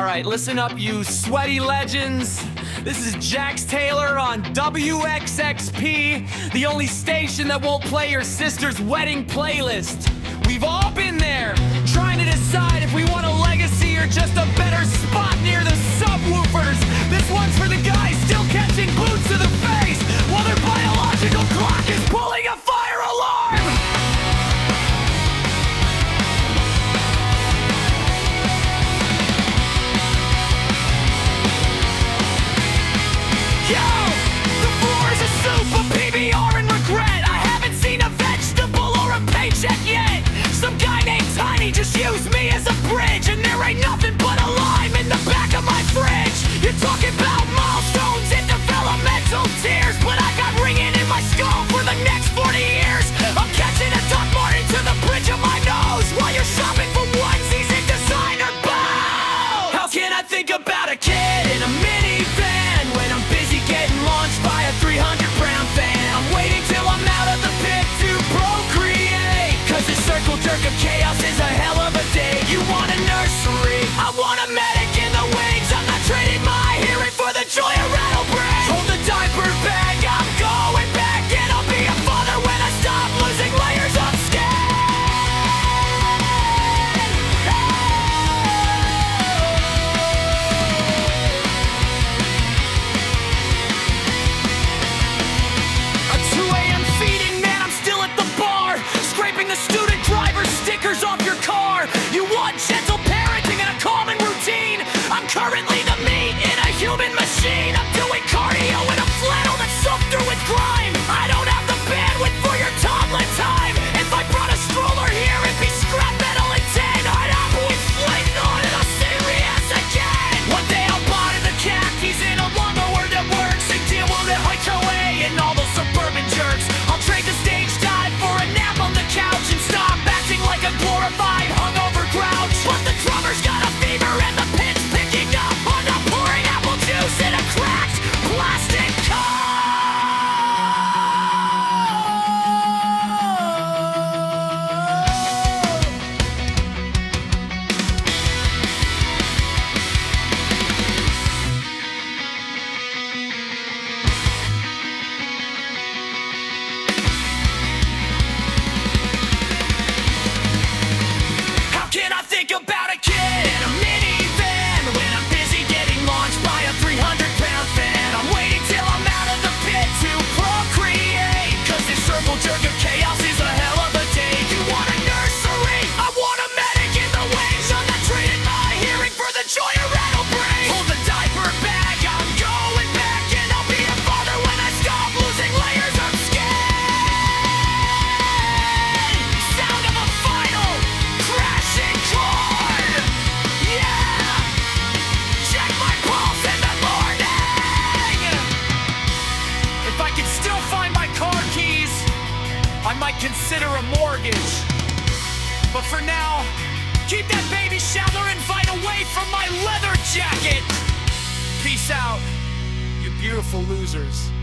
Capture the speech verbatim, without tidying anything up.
Alright, listen up, you sweaty legends. This is Jax Taylor on W X X P, the only station that won't play your sister's wedding playlist. We've all been there, trying to decide if we want a legacy or just a better spot near the subwoofers. This one's for the guys still catching boots to the face while their biological clock is pulling a fire alarm. Yo, the floor is a soup of P B R and regret. I haven't seen a vegetable or a paycheck yet. Some guy named Tiny just used me as a bridge, and there ain't nothing but a lime in the back of my fridge. You're talking about milestones and developmental tears, but I got ringing in my skull for the next forty years. I'm catching a Doc Martin to the bridge of my nose while you're shopping for onesies and designer bows. How can I think about a kid in a minivan when I'm busy getting launched by a three hundred pound fan? I'm waiting till I'm out of the pit to procreate, cause the circle jerk of chaos is a hell of a day. You want a nursery, I want a medic in the wings. I'm not trading my hearing for the joy of rattle brain. Hold the diaper bag, I'm going back, and I'll be a father when I stop losing layers of skin. A two A M feeding, man, I'm still at the bar, scraping the student driver stickers off your car. You want gentle parenting and a common routine? I'm currently the meat in a human machine. I'm doing cardio in a flannel that's soaked through with grime. I don't have the bandwidth for your toddler time. If I brought a stroller here, it'd be scrap metal and tin. I'd happily fling on and I'll say yes again. One day I'll buy the khakis and a lawnmower that works and deal with H O A and all those suburban jerks. I'll trade the stage dive for a nap on the couch and stop acting like a glorified hungover grouch. But the drummer's got a fever and the pit's picking up on the pouring apple juice in a cracked plastic cup. How can I think about a kid in a minivan when I'm busy getting launched by a three hundred pound fan? I'm waiting till I'm out of the pit to procreate, cause this circle jerk of chaos is a hell of a day. You want a nursery, I want a medic in the wings. I'm not trading my hearing for the joy of rattle brain. Hold the diaper bag, I'm going back, and I'll be a father when I stop losing layers of skin. Sound of a final crashing chord. Yeah, check my pulse in the morning. If I could still find my car keys, I might consider a mortgage. But for now, keep that baby shower invite away from my leather jacket. Peace out, you beautiful losers.